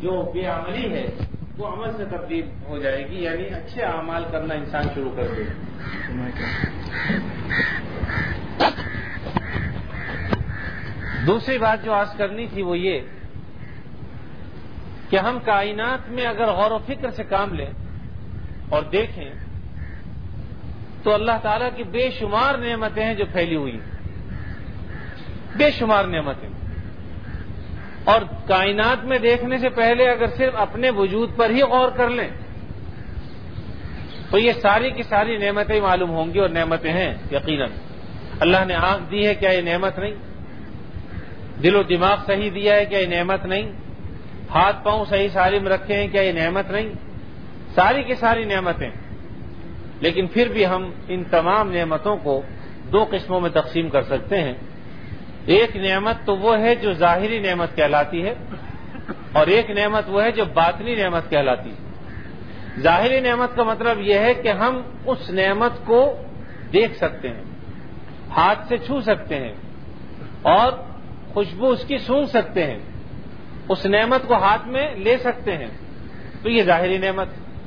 جو بے عملی ہے وہ عمل سے تبدیل ہو جائے گی، یعنی اچھے اعمال کرنا انسان شروع کر دے گا۔ دوسری بات جو عرض کرنی تھی وہ یہ کہ ہم کائنات میں اگر غور و فکر سے کام لیں اور دیکھیں تو اللہ تعالیٰ کی بے شمار نعمتیں ہیں جو پھیلی ہوئی ہیں، بے شمار نعمتیں، اور کائنات میں دیکھنے سے پہلے اگر صرف اپنے وجود پر ہی غور کر لیں تو یہ ساری کی ساری نعمتیں معلوم ہوں گی، اور نعمتیں ہیں یقیناً۔ اللہ نے آنکھ دی ہے، کیا یہ نعمت نہیں؟ دل و دماغ صحیح دیا ہے، کیا یہ نعمت نہیں؟ ہاتھ پاؤں صحیح سالم رکھے ہیں، کیا یہ نعمت نہیں؟ ساری کی ساری نعمتیں، لیکن پھر بھی ہم ان تمام نعمتوں کو دو قسموں میں تقسیم کر سکتے ہیں۔ ایک نعمت تو وہ ہے جو ظاہری نعمت کہلاتی ہے، اور ایک نعمت وہ ہے جو باطنی نعمت کہلاتی ہے۔ ظاہری نعمت کا مطلب یہ ہے کہ ہم اس نعمت کو دیکھ سکتے ہیں، ہاتھ سے چھو سکتے ہیں، اور خوشبو اس کی سونگھ سکتے ہیں، اس نعمت کو ہاتھ میں لے سکتے ہیں، تو یہ ظاہری نعمت۔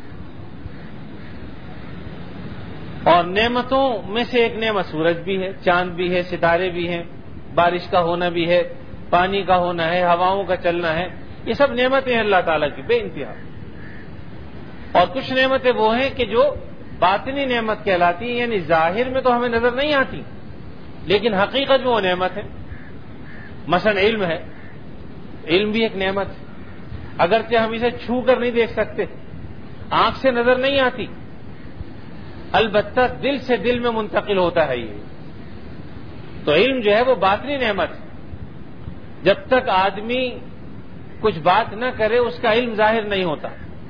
اور نعمتوں میں سے ایک نعمت سورج بھی ہے، چاند بھی ہے، ستارے بھی ہیں، بارش کا ہونا بھی ہے، پانی کا ہونا ہے، ہواؤں کا چلنا ہے، یہ سب نعمتیں ہیں اللہ تعالیٰ کی بے انتہا۔ اور کچھ نعمتیں وہ ہیں کہ جو باطنی نعمت کہلاتی ہیں، یعنی ظاہر میں تو ہمیں نظر نہیں آتی لیکن حقیقت میں وہ نعمت ہے۔ مثلا علم ہے، علم بھی ایک نعمت ہے، اگرچہ ہم اسے چھو کر نہیں دیکھ سکتے، آنکھ سے نظر نہیں آتی، البتہ دل سے دل میں منتقل ہوتا ہے۔ یہ تو علم جو ہے وہ باطنی نعمت ہے۔ جب تک آدمی کچھ بات نہ کرے اس کا علم ظاہر نہیں ہوتا،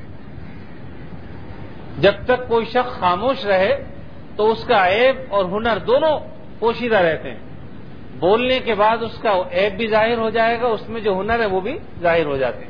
جب تک کوئی شخص خاموش رہے تو اس کا عیب اور ہنر دونوں پوشیدہ رہتے ہیں، بولنے کے بعد اس کا عیب بھی ظاہر ہو جائے گا، اس میں جو ہنر ہے وہ بھی ظاہر ہو جاتے ہیں۔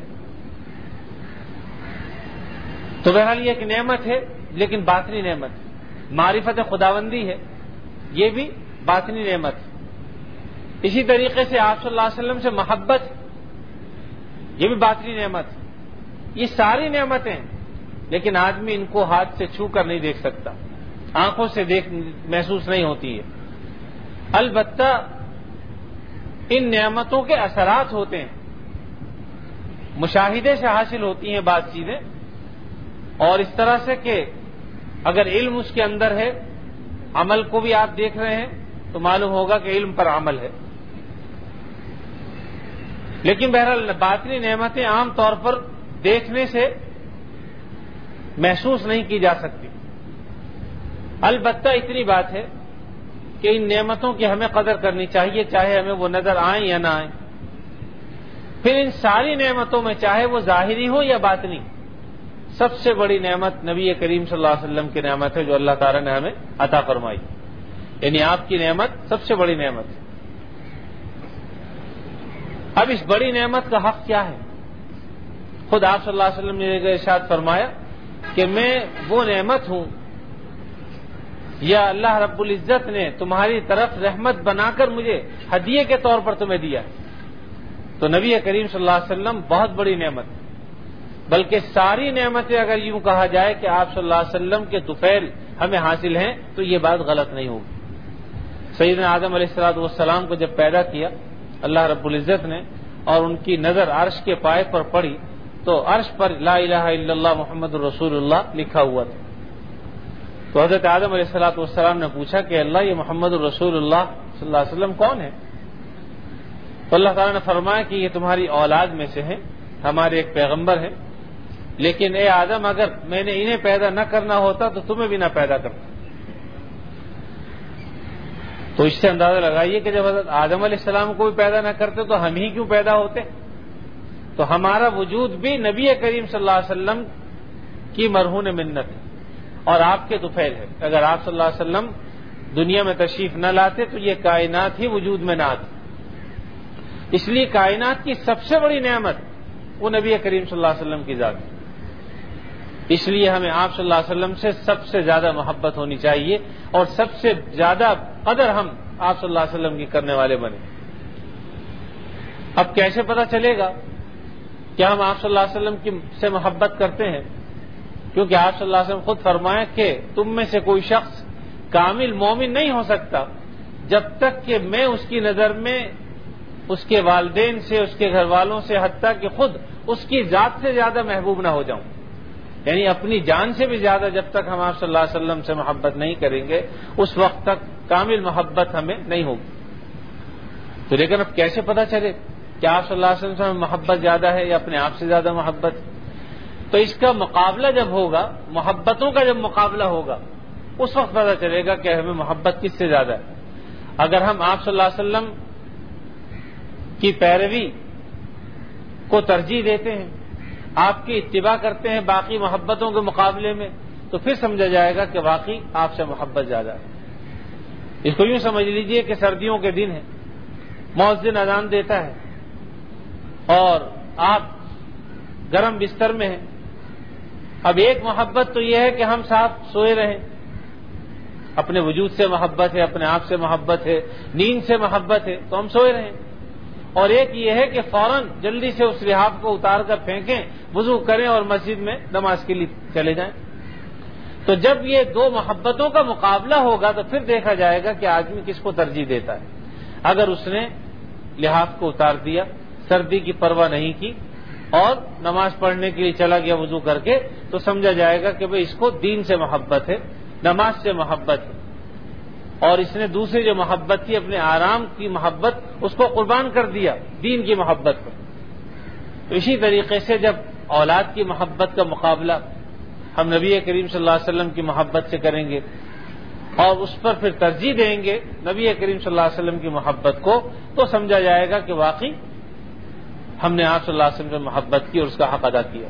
تو بہرحال یہ ایک نعمت ہے لیکن باطنی نعمت ہے۔ معرفت خداوندی ہے، یہ بھی باطنی نعمت ہے۔ اسی طریقے سے آپ صلی اللہ علیہ وسلم سے محبت، یہ بھی باطنی نعمت ہے۔ یہ ساری نعمتیں ہیں لیکن آدمی ان کو ہاتھ سے چھو کر نہیں دیکھ سکتا، آنکھوں سے محسوس نہیں ہوتی ہے۔ البتہ ان نعمتوں کے اثرات ہوتے ہیں، مشاہدے سے حاصل ہوتی ہیں بعض چیزیں، اور اس طرح سے کہ اگر علم اس کے اندر ہے، عمل کو بھی آپ دیکھ رہے ہیں تو معلوم ہوگا کہ علم پر عمل ہے۔ لیکن بہرحال باطنی نعمتیں عام طور پر دیکھنے سے محسوس نہیں کی جا سکتی۔ البتہ اتنی بات ہے کہ ان نعمتوں کی ہمیں قدر کرنی چاہیے، چاہے ہمیں وہ نظر آئیں یا نہ آئیں۔ پھر ان ساری نعمتوں میں چاہے وہ ظاہری ہو یا باطنی، سب سے بڑی نعمت نبی کریم صلی اللہ علیہ وسلم کی نعمت ہے جو اللہ تعالیٰ نے ہمیں عطا فرمائی، یعنی آپ کی نعمت سب سے بڑی نعمت ہے۔ اب اس بڑی نعمت کا حق کیا ہے؟ خود آپ صلی اللہ علیہ وسلم نے ارشاد فرمایا کہ میں وہ نعمت ہوں یا اللہ رب العزت نے تمہاری طرف رحمت بنا کر مجھے ہدیے کے طور پر تمہیں دیا ہے۔ تو نبی کریم صلی اللہ علیہ وسلم بہت بڑی نعمت، بلکہ ساری نعمتیں اگر یوں کہا جائے کہ آپ صلی اللہ علیہ وسلم کے طفیل ہمیں حاصل ہیں تو یہ بات غلط نہیں ہوگی۔ سیدنا آدم علیہ السلام کو جب پیدا کیا اللہ رب العزت نے اور ان کی نظر عرش کے پائے پر پڑی تو عرش پر لا الہ الا اللہ محمد الرسول اللہ لکھا ہوا تھا۔ تو حضرت آدم علیہ السلام نے پوچھا کہ اللہ یہ محمد الرسول اللہ صلی اللہ علیہ وسلم کون ہے؟ تو اللہ تعالیٰ نے فرمایا کہ یہ تمہاری اولاد میں سے ہیں، ہمارے ایک پیغمبر ہیں، لیکن اے آدم اگر میں نے انہیں پیدا نہ کرنا ہوتا تو تمہیں بھی نہ پیدا کرتا۔ تو اس سے اندازہ لگائیے کہ جب حضرت آدم علیہ السلام کو بھی پیدا نہ کرتے تو ہم ہی کیوں پیدا ہوتے؟ تو ہمارا وجود بھی نبی کریم صلی اللہ علیہ وسلم کی مرہون منت ہے اور آپ کے طفیل ہے۔ اگر آپ صلی اللہ علیہ وسلم دنیا میں تشریف نہ لاتے تو یہ کائنات ہی وجود میں نہ آتی۔ اس لیے کائنات کی سب سے بڑی نعمت وہ نبی کریم صلی اللہ علیہ وسلم کی ذات ہے۔ اس لیے ہمیں آپ صلی اللہ علیہ وسلم سے سب سے زیادہ محبت ہونی چاہیے اور سب سے زیادہ قدر ہم آپ صلی اللہ علیہ وسلم کی کرنے والے بنے۔ اب کیسے پتہ چلے گا کیا ہم آپ صلی اللہ علیہ وسلم سے محبت کرتے ہیں؟ کیونکہ آپ صلی اللہ علیہ وسلم خود فرمائیں کہ تم میں سے کوئی شخص کامل مومن نہیں ہو سکتا جب تک کہ میں اس کی نظر میں اس کے والدین سے، اس کے گھر والوں سے، حتیٰ کہ خود اس کی ذات سے زیادہ محبوب نہ ہو جاؤں. یعنی اپنی جان سے بھی زیادہ جب تک ہم آپ صلی اللہ علیہ وسلم سے محبت نہیں کریں گے اس وقت تک کامل محبت ہمیں نہیں ہوگی. تو لیکن اب کیسے پتہ چلے کہ آپ صلی اللہ علیہ وسلم سے محبت زیادہ ہے یا اپنے آپ سے زیادہ محبت؟ تو اس کا مقابلہ جب ہوگا، محبتوں کا جب مقابلہ ہوگا، اس وقت پتہ چلے گا کہ ہمیں محبت کس سے زیادہ ہے. اگر ہم آپ صلی اللہ علیہ وسلم کی پیروی کو ترجیح دیتے ہیں، آپ کی اتباع کرتے ہیں باقی محبتوں کے مقابلے میں، تو پھر سمجھا جائے گا کہ واقعی آپ سے محبت زیادہ ہے. اس کو یوں سمجھ لیجئے کہ سردیوں کے دن ہیں، مؤذن اذان دیتا ہے اور آپ گرم بستر میں ہیں. اب ایک محبت تو یہ ہے کہ ہم ساتھ سوئے رہیں، اپنے وجود سے محبت ہے، اپنے آپ سے محبت ہے، نیند سے محبت ہے تو ہم سوئے رہیں. اور ایک یہ ہے کہ فوراً جلدی سے اس لحاف کو اتار کر پھینکیں، وضو کریں اور مسجد میں نماز کے لیے چلے جائیں. تو جب یہ دو محبتوں کا مقابلہ ہوگا تو پھر دیکھا جائے گا کہ آدمی کس کو ترجیح دیتا ہے. اگر اس نے لحاف کو اتار دیا، سردی کی پرواہ نہیں کی اور نماز پڑھنے کے لیے چلا گیا وضو کر کے، تو سمجھا جائے گا کہ بھئی اس کو دین سے محبت ہے، نماز سے محبت ہے. اور اس نے دوسری جو محبت تھی، اپنے آرام کی محبت، اس کو قربان کر دیا دین کی محبت پر. تو اسی طریقے سے جب اولاد کی محبت کا مقابلہ ہم نبی کریم صلی اللہ علیہ وسلم کی محبت سے کریں گے اور اس پر پھر ترجیح دیں گے نبی کریم صلی اللہ علیہ وسلم کی محبت کو، تو سمجھا جائے گا کہ واقعی ہم نے آپ صلی اللہ علیہ وسلم سے محبت کی اور اس کا حق ادا کیا.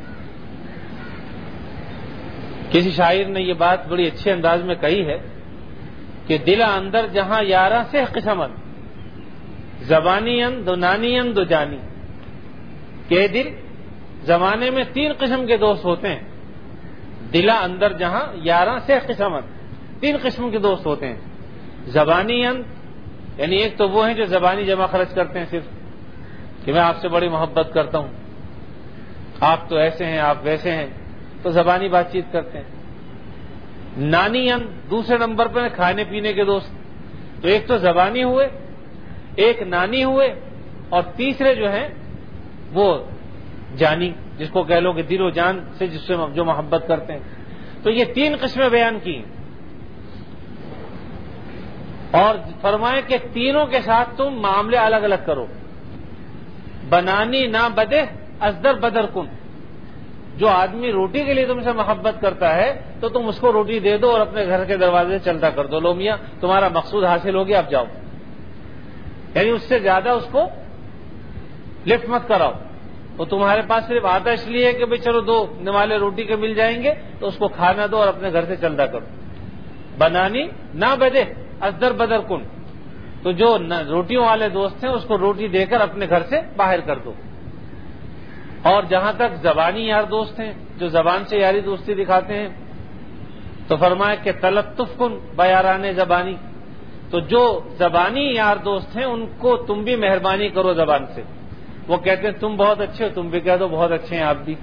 کسی شاعر نے یہ بات بڑی اچھے انداز میں کہی ہے کہ دل اندر جہاں یارہ سے قسمت، زبانی دو نانی دو جانی. کہ دل زمانے میں 3 قسم کے دوست ہوتے ہیں. دل اندر جہاں یارہ سے قسمت، 3 قسم کے دوست ہوتے ہیں. زبانی یعنی ایک تو وہ ہیں جو زبانی جمع خرچ کرتے ہیں، صرف کہ میں آپ سے بڑی محبت کرتا ہوں، آپ تو ایسے ہیں، آپ ویسے ہیں، تو زبانی بات چیت کرتے ہیں. نانی دوسرے نمبر پہ کھانے پینے کے دوست. تو ایک تو زبانی ہوئے، ایک نانی ہوئے، اور تیسرے جو ہیں وہ جانی، جس کو کہہ لو کہ دل و جان سے جس سے جو محبت کرتے ہیں. تو یہ 3 قسمیں بیان کی اور فرمائے کہ تینوں کے ساتھ تم معاملے الگ الگ کرو. بنانی نہ بدے ازدر بدر کن. جو آدمی روٹی کے لیے تم سے محبت کرتا ہے تو تم اس کو روٹی دے دو اور اپنے گھر کے دروازے سے چلتا کر دو، لو میاں تمہارا مقصود حاصل ہو گیا، اب جاؤ. یعنی اس سے زیادہ اس کو لفٹ مت کراؤ. وہ تمہارے پاس صرف آتا اس لیے کہ بھئی چلو 2 نوالے روٹی کے مل جائیں گے تو اس کو کھانا دو اور اپنے گھر سے چلتا کرو. بنانی نہ بدے ازدر بدر کن. تو جو روٹیوں والے دوست ہیں اس کو روٹی دے کر اپنے گھر سے باہر کر دو. اور جہاں تک زبانی یار دوست ہیں جو زبان سے یاری دوستی دکھاتے ہیں تو فرمایا کہ تلطف کن بیاران زبانی. تو جو زبانی یار دوست ہیں ان کو تم بھی مہربانی کرو زبان سے. وہ کہتے ہیں تم بہت اچھے ہو، تم بھی کہہ دو بہت اچھے ہیں آپ بھی.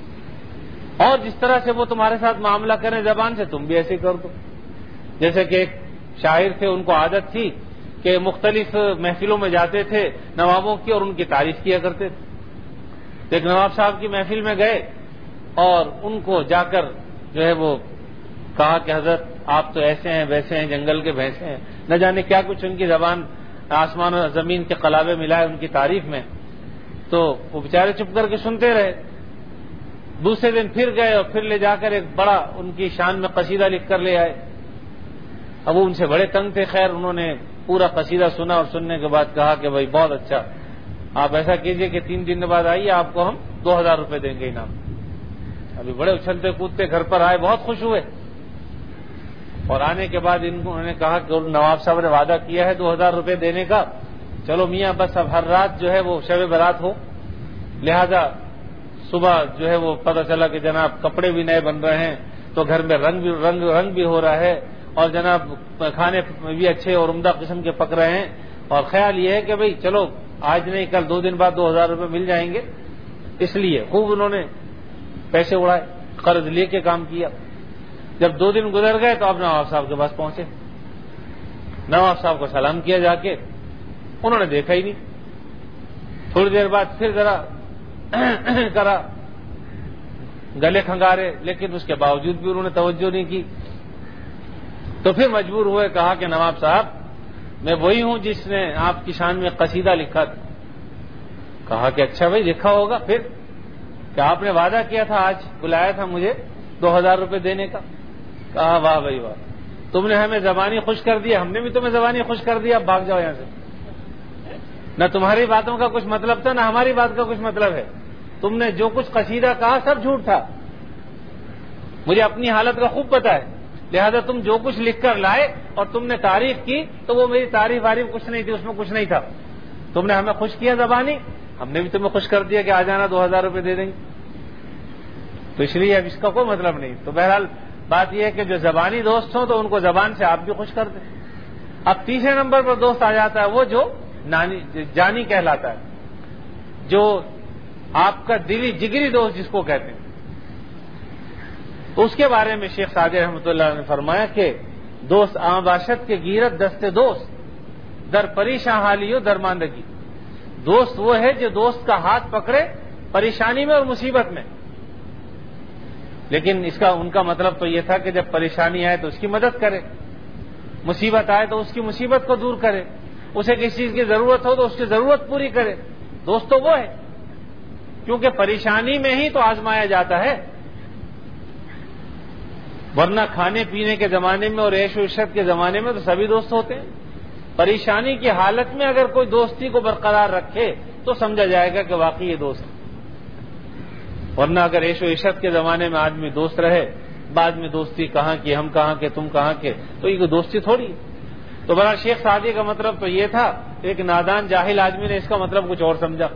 اور جس طرح سے وہ تمہارے ساتھ معاملہ کریں زبان سے، تم بھی ایسے ہی کر دو. جیسے کہ ایک شاعر تھے، ان کو عادت تھی کہ مختلف محفلوں میں جاتے تھے نوابوں کی اور ان کی تعریف کیا کرتے تھے. ایک نواب صاحب کی محفل میں گئے اور ان کو جا کر جو ہے وہ کہا کہ حضرت آپ تو ایسے ہیں ویسے ہیں، جنگل کے بھینسے ہیں، نہ جانے کیا کچھ ان کی زبان آسمان اور زمین کے قلابے ملائے ان کی تعریف میں. تو وہ بیچارے چپ کر کے سنتے رہے. دوسرے دن پھر گئے اور پھر لے جا کر ایک بڑا ان کی شان میں قصیدہ لکھ کر لے آئے. اب وہ ان سے بڑے تنگ تھے. خیر انہوں نے پورا قصیدہ سنا اور سننے کے بعد کہا کہ بھائی بہت اچھا، آپ ایسا کیجئے کہ 3 دن بعد آئیے، آپ کو ہم 2000 روپے دیں گے انعام. ابھی بڑے اچھلتے کودتے گھر پر آئے، بہت خوش ہوئے. اور آنے کے بعد انہوں نے کہا کہ نواب صاحب نے وعدہ کیا ہے 2000 روپے دینے کا، چلو میاں بس اب ہر رات جو ہے وہ شب برات ہو، لہذا صبح جو ہے وہ پتہ چلا کہ جناب کپڑے بھی نئے بن رہے ہیں تو گھر میں رنگ بھی ہو رہا ہے اور جناب کھانے بھی اچھے اور عمدہ قسم کے پک رہے ہیں. اور خیال یہ ہے کہ بھئی چلو آج نہیں کل 2 دن بعد 2000 روپے مل جائیں گے. اس لیے خوب انہوں نے پیسے اڑائے، قرض لے کے کام کیا۔ جب 2 دن گزر گئے تو اب نواب صاحب کے پاس پہنچے، نواب صاحب کو سلام کیا جا کے، انہوں نے دیکھا ہی نہیں۔ تھوڑی دیر بعد پھر ذرا کرا، گلے کھنگارے، لیکن اس کے باوجود بھی انہوں نے توجہ نہیں کی۔ تو پھر مجبور ہوئے، کہا کہ نواب صاحب میں وہی ہوں جس نے آپ کی شان میں قصیدہ لکھا تھا۔ کہا کہ اچھا بھائی لکھا ہوگا، پھر کہ آپ نے وعدہ کیا تھا، آج بلایا تھا مجھے 2000 روپے دینے کا۔ کہا واہ بھائی واہ، تم نے ہمیں زبانی خوش کر دیا، ہم نے بھی تمہیں زبانی خوش کر دیا، اب بھاگ جاؤ یہاں سے۔ نہ تمہاری باتوں کا کچھ مطلب تھا، نہ ہماری بات کا کچھ مطلب ہے، تم نے جو کچھ قصیدہ کہا سب جھوٹ تھا، مجھے اپنی حالت کا خوب پتہ ہے، لہذا تم جو کچھ لکھ کر لائے اور تم نے تعریف کی تو وہ میری تعریف وارف کچھ نہیں تھی، اس میں کچھ نہیں تھا، تم نے ہمیں خوش کیا زبانی، ہم نے بھی تمہیں خوش کر دیا کہ آ جانا 2000 روپے دے دیں گے، تو اس لیے اب اس کا کوئی مطلب نہیں۔ تو بہرحال بات یہ ہے کہ جو زبانی دوست ہوں تو ان کو زبان سے آپ بھی خوش کر دیں۔ اب تیسرے نمبر پر دوست آ جاتا ہے وہ جو جانی کہلاتا ہے، جو آپ کا دلی جگری دوست جس کو کہتے ہیں۔ اس کے بارے میں شیخ سعدی رحمۃ اللہ نے فرمایا کہ دوست آں باشد کے گیرت دستے دوست در پریشاں حالیو درماندگی، دوست وہ ہے جو دوست کا ہاتھ پکڑے پریشانی میں اور مصیبت میں۔ لیکن ان کا مطلب تو یہ تھا کہ جب پریشانی آئے تو اس کی مدد کرے، مصیبت آئے تو اس کی مصیبت کو دور کرے، اسے کسی چیز کی ضرورت ہو تو اس کی ضرورت پوری کرے۔ دوست تو وہ ہے، کیونکہ پریشانی میں ہی تو آزمایا جاتا ہے، ورنہ کھانے پینے کے زمانے میں اور عیش و عشرت کے زمانے میں تو سبھی دوست ہوتے ہیں۔ پریشانی کی حالت میں اگر کوئی دوستی کو برقرار رکھے تو سمجھا جائے گا کہ واقعی یہ دوست ہے، ورنہ اگر عیش و عشرت کے زمانے میں آدمی دوست رہے، بعد میں دوستی کہاں کی، ہم کہاں کے، تم کہاں کے، تو یہ کوئی دوستی تھوڑی ہے۔ تو بڑا شیخ سعدی کا مطلب تو یہ تھا، ایک نادان جاہل آدمی نے اس کا مطلب کچھ اور سمجھا۔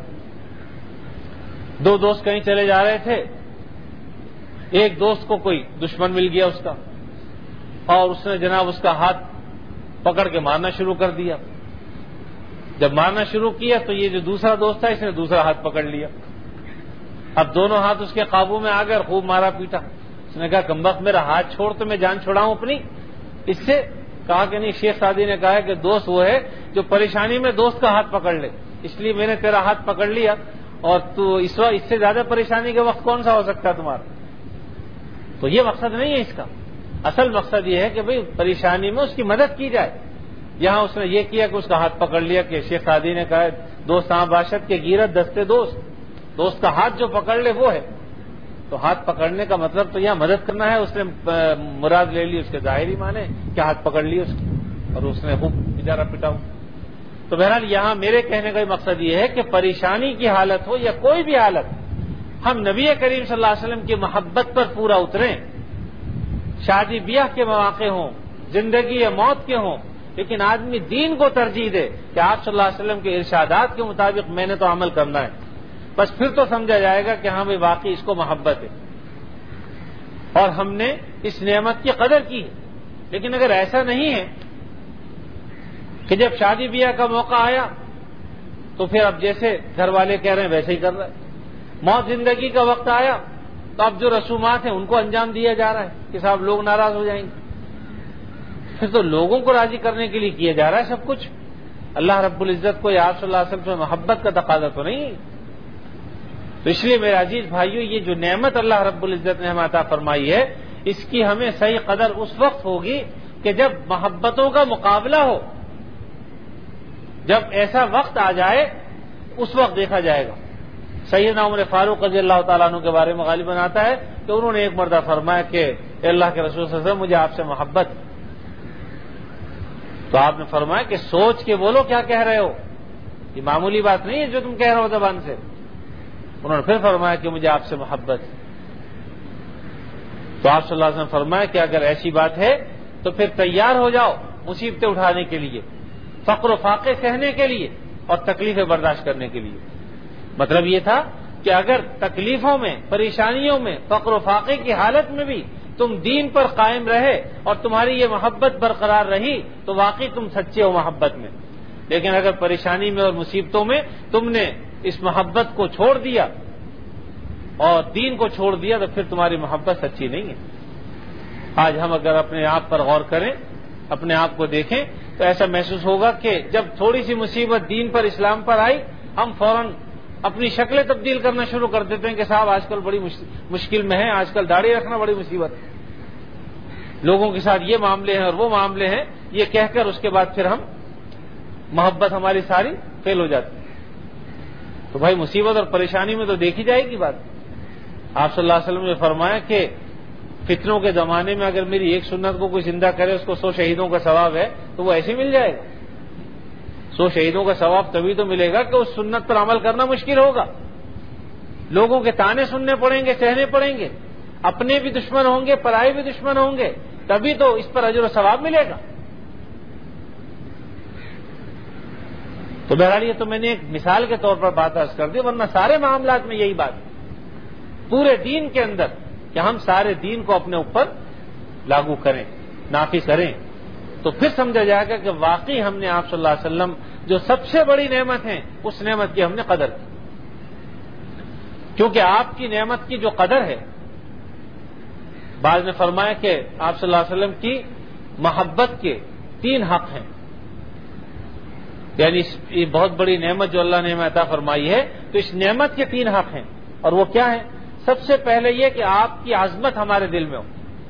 2 دوست کہیں چلے جا رہے تھے، ایک دوست کو کوئی دشمن مل گیا اس کا، اور اس نے جناب اس کا ہاتھ پکڑ کے مارنا شروع کر دیا۔ جب مارنا شروع کیا تو یہ جو دوسرا دوست تھا اس نے دوسرا ہاتھ پکڑ لیا، اب دونوں ہاتھ اس کے قابو میں آ گئے اور خوب مارا پیٹا۔ اس نے کہا کمبخت میرا ہاتھ چھوڑ تو میں جان چھڑاؤں اپنی اس سے۔ کہا کہ نہیں، شیخ سعدی نے کہا کہ دوست وہ ہے جو پریشانی میں دوست کا ہاتھ پکڑ لے، اس لیے میں نے تیرا ہاتھ پکڑ لیا، اور تو اس سے زیادہ پریشانی کے وقت کون سا ہو سکتا ہے تمہارا؟ تو یہ مقصد نہیں ہے اس کا، اصل مقصد یہ ہے کہ بھئی پریشانی میں اس کی مدد کی جائے۔ یہاں اس نے یہ کیا کہ اس کا ہاتھ پکڑ لیا، کہ شیخ سعدی نے کہا دوست آں باشد کے گیرت دستے دوست، دوست کا ہاتھ جو پکڑ لے وہ ہے۔ تو ہاتھ پکڑنے کا مطلب تو یہاں مدد کرنا ہے، اس نے مراد لے لی اس کے ظاہری معنی کہ ہاتھ پکڑ لی اس کی اور اس نے خوب بیچارہ پٹاؤ۔ تو بہرحال یہاں میرے کہنے کا مقصد یہ ہے کہ پریشانی کی حالت ہو یا کوئی بھی حالت، ہم نبی کریم صلی اللہ علیہ وسلم کی محبت پر پورا اتریں، شادی بیاہ کے مواقع ہوں، زندگی یا موت کے ہوں، لیکن آدمی دین کو ترجیح دے کہ آپ صلی اللہ علیہ وسلم کے ارشادات کے مطابق میں نے تو عمل کرنا ہے، بس پھر تو سمجھا جائے گا کہ ہاں بھائی واقعی اس کو محبت ہے اور ہم نے اس نعمت کی قدر کی ہے۔ لیکن اگر ایسا نہیں ہے کہ جب شادی بیاہ کا موقع آیا تو پھر اب جیسے گھر والے کہہ رہے ہیں ویسے ہی کر رہا ہے، موت زندگی کا وقت آیا تو اب جو رسومات ہیں ان کو انجام دیا جا رہا ہے کہ صاحب لوگ ناراض ہو جائیں گے، پھر تو لوگوں کو راضی کرنے کے لیے کیا جا رہا ہے سب کچھ، اللہ رب العزت کو یا آپ صلی اللہ علیہ وسلم سے محبت کا تقاضا تو نہیں ہے۔ تو اس لیے میرے عزیز بھائیوں، یہ جو نعمت اللہ رب العزت نے ہمیں عطا فرمائی ہے، اس کی ہمیں صحیح قدر اس وقت ہوگی کہ جب محبتوں کا مقابلہ ہو، جب ایسا وقت آ جائے اس وقت دیکھا جائے گا۔ سیدنا عمر فاروق رضی اللہ تعالیٰ عنہ کے بارے میں غالباً آتا ہے کہ انہوں نے ایک مرتبہ فرمایا کہ اے اللہ کے رسول صلی اللہ علیہ وسلم مجھے آپ سے محبت، تو آپ نے فرمایا کہ سوچ کے بولو کیا کہہ رہے ہو، یہ معمولی بات نہیں ہے جو تم کہہ رہے ہو زبان سے۔ انہوں نے پھر فرمایا کہ مجھے آپ سے محبت، تو آپ صلی اللہ علیہ وسلم فرمایا کہ اگر ایسی بات ہے تو پھر تیار ہو جاؤ مصیبتیں اٹھانے کے لیے، فقر و فاقے سہنے کے لیے اور تکلیفیں برداشت کرنے کے لیے۔ مطلب یہ تھا کہ اگر تکلیفوں میں، پریشانیوں میں، فقر و فاقے کی حالت میں بھی تم دین پر قائم رہے اور تمہاری یہ محبت برقرار رہی تو واقعی تم سچے ہو محبت میں۔ لیکن اگر پریشانی میں اور مصیبتوں میں تم نے اس محبت کو چھوڑ دیا اور دین کو چھوڑ دیا تو پھر تمہاری محبت سچی نہیں ہے۔ آج ہم اگر اپنے آپ پر غور کریں، اپنے آپ کو دیکھیں، تو ایسا محسوس ہوگا کہ جب تھوڑی سی مصیبت دین پر، اسلام پر آئی، ہم فوراً اپنی شکلیں تبدیل کرنا شروع کر دیتے ہیں کہ صاحب آج کل بڑی مشکل میں ہے، آج کل داڑھی رکھنا بڑی مصیبت ہے، لوگوں کے ساتھ یہ معاملے ہیں اور وہ معاملے ہیں، یہ کہہ کر اس کے بعد پھر ہم محبت ہماری ساری فیل ہو جاتی ہے۔ تو بھائی مصیبت اور پریشانی میں تو دیکھی جائے گی بات۔ آپ صلی اللہ علیہ وسلم نے فرمایا کہ فتنوں کے زمانے میں اگر میری ایک سنت کو کوئی زندہ کرے، اس کو 100 شہیدوں کا ثواب ہے، تو وہ ایسے مل جائے گا۔ 100 شہیدوں کا ثواب تبھی تو ملے گا کہ اس سنت پر عمل کرنا مشکل ہوگا، لوگوں کے طعنے سننے پڑیں گے، سہنے پڑیں گے، اپنے بھی دشمن ہوں گے، پرائے بھی دشمن ہوں گے، تبھی تو اس پر اجر و ثواب ملے گا۔ تو بہرحال یہ تو میں نے ایک مثال کے طور پر بات عرض کر دی، ورنہ سارے معاملات میں یہی بات ہے، پورے دین کے اندر، کہ ہم سارے دین کو اپنے اوپر لاگو کریں، نافذ کریں، تو پھر سمجھا جائے گا کہ واقعی ہم نے آپ صلی اللہ علیہ وسلم جو سب سے بڑی نعمت ہے، اس نعمت کی ہم نے قدر کی۔ کیونکہ آپ کی نعمت کی جو قدر ہے، بعض نے فرمایا کہ آپ صلی اللہ علیہ وسلم کی محبت کے 3 حق ہیں، یعنی یہ بہت بڑی نعمت جو اللہ نے ہمیں عطا فرمائی ہے، تو اس نعمت کے 3 حق ہیں، اور وہ کیا ہیں؟ سب سے پہلے یہ کہ آپ کی عظمت ہمارے دل میں ہو،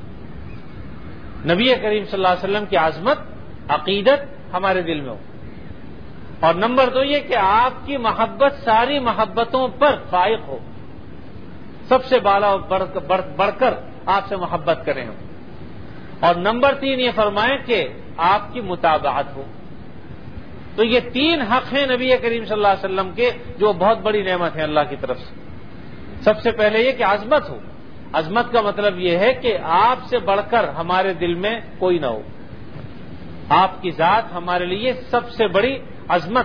نبی کریم صلی اللہ علیہ وسلم کی عظمت، عقیدت ہمارے دل میں ہو، اور نمبر 2 یہ کہ آپ کی محبت ساری محبتوں پر فائق ہو، سب سے بالا اور بڑھ کر آپ سے محبت کریں ہم، اور نمبر 3 یہ فرمائیں کہ آپ کی متابعت ہو۔ تو یہ 3 حق ہیں نبی کریم صلی اللہ علیہ وسلم کے، جو بہت بڑی نعمت ہے اللہ کی طرف سے۔ سب سے پہلے یہ کہ عظمت ہو، عظمت کا مطلب یہ ہے کہ آپ سے بڑھ کر ہمارے دل میں کوئی نہ ہو، آپ کی ذات ہمارے لیے سب سے بڑی عظمت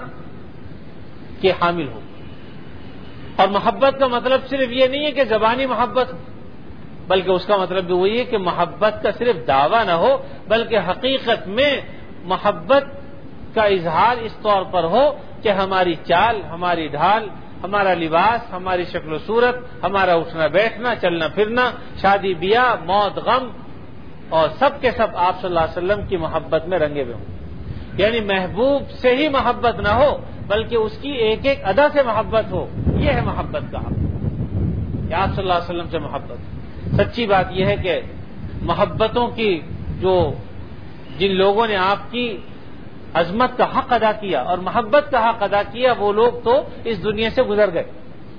کے حامل ہو۔ اور محبت کا مطلب صرف یہ نہیں ہے کہ زبانی محبت ہو، بلکہ اس کا مطلب بھی وہی ہے کہ محبت کا صرف دعویٰ نہ ہو، بلکہ حقیقت میں محبت کا اظہار اس طور پر ہو کہ ہماری چال، ہماری ڈھال، ہمارا لباس، ہماری شکل و صورت، ہمارا اٹھنا بیٹھنا، چلنا پھرنا، شادی بیاہ، موت غم، اور سب کے سب آپ صلی اللہ علیہ وسلم کی محبت میں رنگے ہوئے ہوں۔ یعنی محبوب سے ہی محبت نہ ہو، بلکہ اس کی ایک ایک ادا سے محبت ہو، یہ ہے محبت کا حق، کہ آپ صلی اللہ علیہ وسلم سے محبت۔ سچی بات یہ ہے کہ محبتوں کی جن لوگوں نے آپ کی عظمت کا حق ادا کیا اور محبت کا حق ادا کیا، وہ لوگ تو اس دنیا سے گزر گئے۔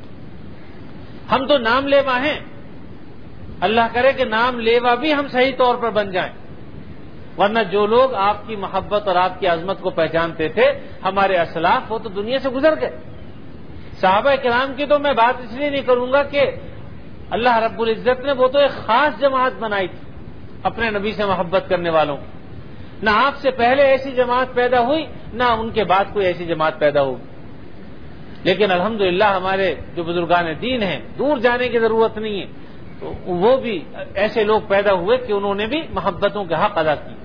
ہم تو نام لیوا ہیں، اللہ کرے کہ نام لیوا بھی ہم صحیح طور پر بن جائیں، ورنہ جو لوگ آپ کی محبت اور آپ کی عظمت کو پہچانتے تھے، ہمارے اسلاف، وہ تو دنیا سے گزر گئے۔ صحابہ کرام کی تو میں بات اس لیے نہیں کروں گا کہ اللہ رب العزت نے وہ تو ایک خاص جماعت بنائی تھی اپنے نبی سے محبت کرنے والوں کی، نہ آپ سے پہلے ایسی جماعت پیدا ہوئی، نہ ان کے بعد کوئی ایسی جماعت پیدا ہوگی۔ لیکن الحمدللہ ہمارے جو بزرگان دین ہیں، دور جانے کی ضرورت نہیں ہے، تو وہ بھی ایسے لوگ پیدا ہوئے کہ انہوں نے بھی محبتوں کے حق ادا کیے۔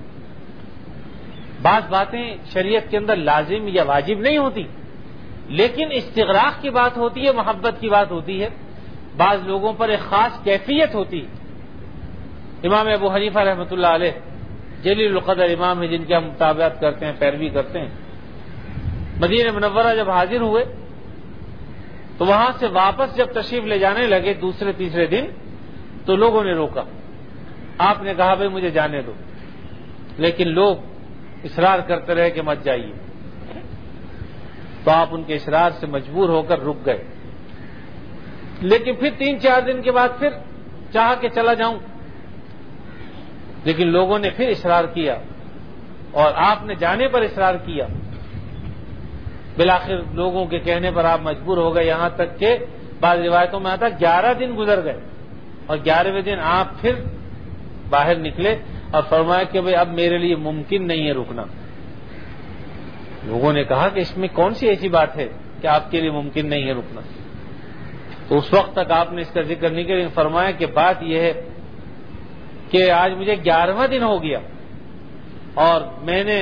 بعض باتیں شریعت کے اندر لازم یا واجب نہیں ہوتی، لیکن استغراق کی بات ہوتی ہے، محبت کی بات ہوتی ہے، بعض لوگوں پر ایک خاص کیفیت ہوتی ہے۔ امام ابو حنیفہ رحمۃ اللہ علیہ جلیل القدر امام ہیں، جن کے ہم مطابعت کرتے ہیں، پیروی کرتے ہیں، مدینہ منورہ جب حاضر ہوئے تو وہاں سے واپس جب تشریف لے جانے لگے دوسرے تیسرے دن، تو لوگوں نے روکا، آپ نے کہا بھائی مجھے جانے دو، لیکن لوگ اصرار کرتے رہے کہ مت جائیے، تو آپ ان کے اصرار سے مجبور ہو کر رک گئے۔ لیکن پھر 3-4 دن کے بعد پھر چاہا کہ چلا جاؤں، لیکن لوگوں نے پھر اصرار کیا اور آپ نے جانے پر اصرار کیا، بالآخر لوگوں کے کہنے پر آپ مجبور ہو گئے، یہاں تک کہ بعض روایتوں میں آتا 11 دن گزر گئے، اور 11ویں دن آپ پھر باہر نکلے اور فرمایا کہ بھئی اب میرے لیے ممکن نہیں ہے رکنا۔ لوگوں نے کہا کہ اس میں کون سی ایسی بات ہے کہ آپ کے لیے ممکن نہیں ہے رکنا؟ تو اس وقت تک آپ نے اس کا ذکر نہیں کیا، لیکن فرمایا کہ بات یہ ہے کہ آج مجھے 11واں دن ہو گیا اور میں نے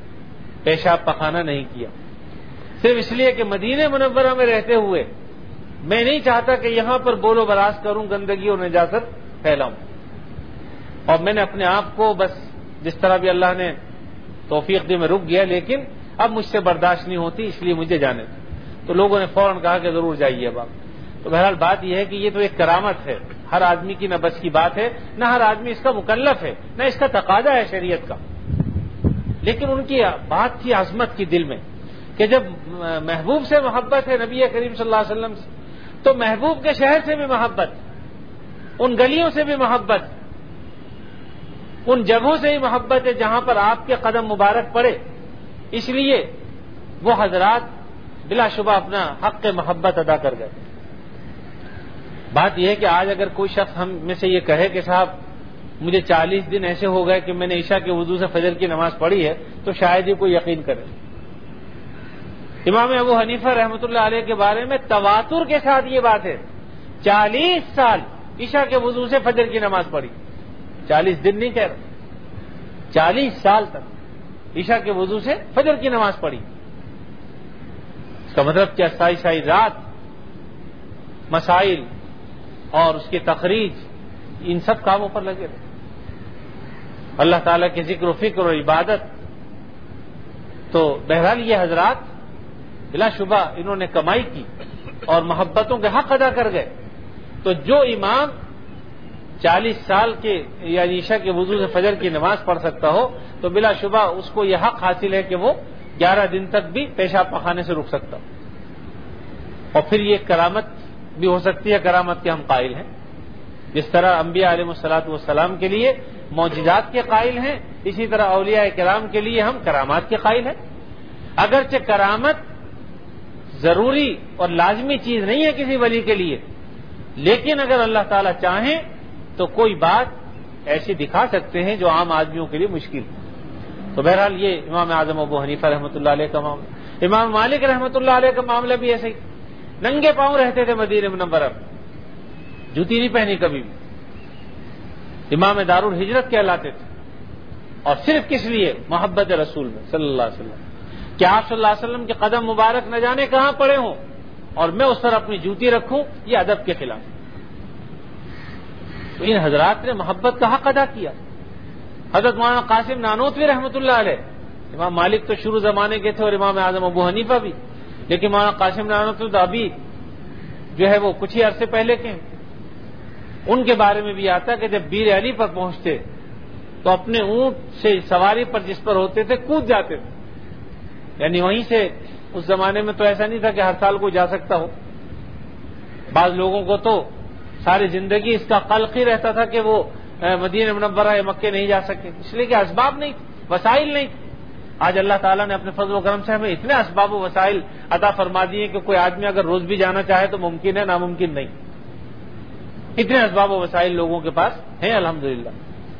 پیشاب پخانہ نہیں کیا، صرف اس لیے کہ مدینہ منورہ میں رہتے ہوئے میں نہیں چاہتا کہ یہاں پر بولو براز کروں، گندگی اور نجاست پھیلاؤں، اور میں نے اپنے آپ کو بس جس طرح بھی اللہ نے توفیق دی میں رک گیا، لیکن اب مجھ سے برداشت نہیں ہوتی، اس لیے مجھے جانے دیں۔ تو لوگوں نے فوراً کہا کہ ضرور جائیے اب آپ۔ تو بہرحال بات یہ ہے کہ یہ تو ایک کرامت ہے، ہر آدمی کی نہ بس کی بات ہے، نہ ہر آدمی اس کا مکلف ہے، نہ اس کا تقاضا ہے شریعت کا، لیکن ان کی بات تھی عظمت کی دل میں کہ جب محبوب سے محبت ہے نبی کریم صلی اللہ علیہ وسلم سے، تو محبوب کے شہر سے بھی محبت، ان گلیوں سے بھی محبت، ان جگہوں سے ہی محبت ہے جہاں پر آپ کے قدم مبارک پڑے، اس لیے وہ حضرات بلا شبہ اپنا حق محبت ادا کر گئے۔ بات یہ ہے کہ آج اگر کوئی شخص ہم میں سے یہ کہے کہ صاحب مجھے 40 دن ایسے ہو گئے کہ میں نے عشاء کے وضو سے فجر کی نماز پڑھی ہے، تو شاید ہی کوئی یقین کرے۔ امام ابو حنیفہ رحمۃ اللہ علیہ کے بارے میں تواتر کے ساتھ یہ بات ہے، 40 سال عشاء کے وضو سے فجر کی نماز پڑھی، 40 دن نہیں کہہ رہا، 40 سال تک عشاء کے وضو سے فجر کی نماز پڑھی۔ اس کا مطلب کیا؟ سائی سائی رات مسائل اور اس کی تخریج ان سب کاموں پر لگے رہے، اللہ تعالیٰ کے ذکر و فکر اور عبادت۔ تو بہرحال یہ حضرات بلا شبہ انہوں نے کمائی کی اور محبتوں کے حق ادا کر گئے۔ تو جو امام 40 سال کے یعنی عشاء کے وضو سے فجر کی نماز پڑھ سکتا ہو، تو بلا شبہ اس کو یہ حق حاصل ہے کہ وہ 11 دن تک بھی پیشاب پخانے سے رک سکتا ہو، اور پھر یہ کرامت بھی ہو سکتی ہے، کرامت کے ہم قائل ہیں۔ جس طرح انبیاء علیہ الصلوۃ والسلام کے لیے معجزات کے قائل ہیں، اسی طرح اولیاء کرام کے لیے ہم کرامات کے قائل ہیں۔ اگرچہ کرامت ضروری اور لازمی چیز نہیں ہے کسی ولی کے لیے، لیکن اگر اللہ تعالیٰ چاہیں تو کوئی بات ایسی دکھا سکتے ہیں جو عام آدمیوں کے لیے مشکل ہے۔ تو بہرحال یہ امام اعظم ابو حنیفہ رحمۃ اللہ علیہ کا معاملہ۔ امام مالک رحمۃ اللہ علیہ کا معاملہ بھی ایسے ہی، ننگے پاؤں رہتے تھے مدینہ منورہ میں، جوتی نہیں پہنی کبھی بھی، امام دار الہجرت کہلاتے تھے، اور صرف کس لیے؟ محبت رسول میں صلی اللہ علیہ وسلم، کہ آپ صلی اللہ علیہ وسلم کے قدم مبارک نہ جانے کہاں پڑے ہوں اور میں اس پر اپنی جوتی رکھوں، یہ ادب کے خلاف۔ تو ان حضرات نے محبت کا حق ادا کیا۔ حضرت مولانا قاسم نانوتوی رحمۃ اللہ علیہ، امام مالک تو شروع زمانے کے تھے اور امام اعظم ابو حنیفہ بھی، لیکن مولانا قاسم نانوتوی تو ابھی جو ہے وہ کچھ ہی عرصے پہلے کے ہیں۔ ان کے بارے میں بھی آتا ہے کہ جب بیر علی پر پہنچتے تو اپنے اونٹ سے سواری پر جس پر ہوتے تھے کود جاتے تھے، یعنی وہیں سے، اس زمانے میں تو ایسا نہیں تھا کہ ہر سال کوئی جا سکتا ہو، بعض لوگوں کو تو ساری زندگی اس کا قلق ہی رہتا تھا کہ وہ مدینہ منورہ یا مکے نہیں جا سکے، اس لیے کہ اسباب نہیں تھے، وسائل نہیں تھے۔ آج اللہ تعالیٰ نے اپنے فضل و کرم سے ہمیں اتنے اسباب و وسائل عطا فرما دیے کہ کوئی آدمی اگر روز بھی جانا چاہے تو ممکن ہے، ناممکن نہیں، اتنے اسباب و وسائل لوگوں کے پاس ہیں الحمدللہ۔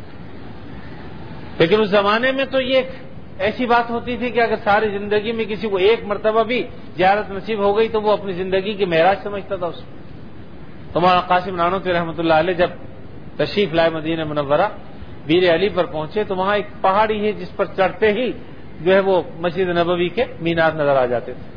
لیکن اس زمانے میں تو یہ ایسی بات ہوتی تھی کہ اگر ساری زندگی میں کسی کو ایک مرتبہ بھی زیارت نصیب ہو گئی تو وہ اپنی زندگی کی معراج سمجھتا تھا اس کو۔ تو مولانا قاسم نانوتوی رحمۃ اللہ علیہ جب تشریف لائے مدینہ منورہ، بیر علی پر پہنچے تو وہاں ایک پہاڑی ہے جس پر چڑھتے ہی جو ہے وہ مسجد نبوی کے مینار نظر آ جاتے تھے۔